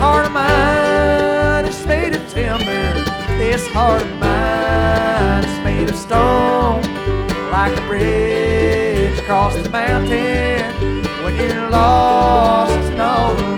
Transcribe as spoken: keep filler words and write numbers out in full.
heart of mine is made of timber. This heart of mine is made of stone. Like a bridge across the mountain when you're lost and all alone.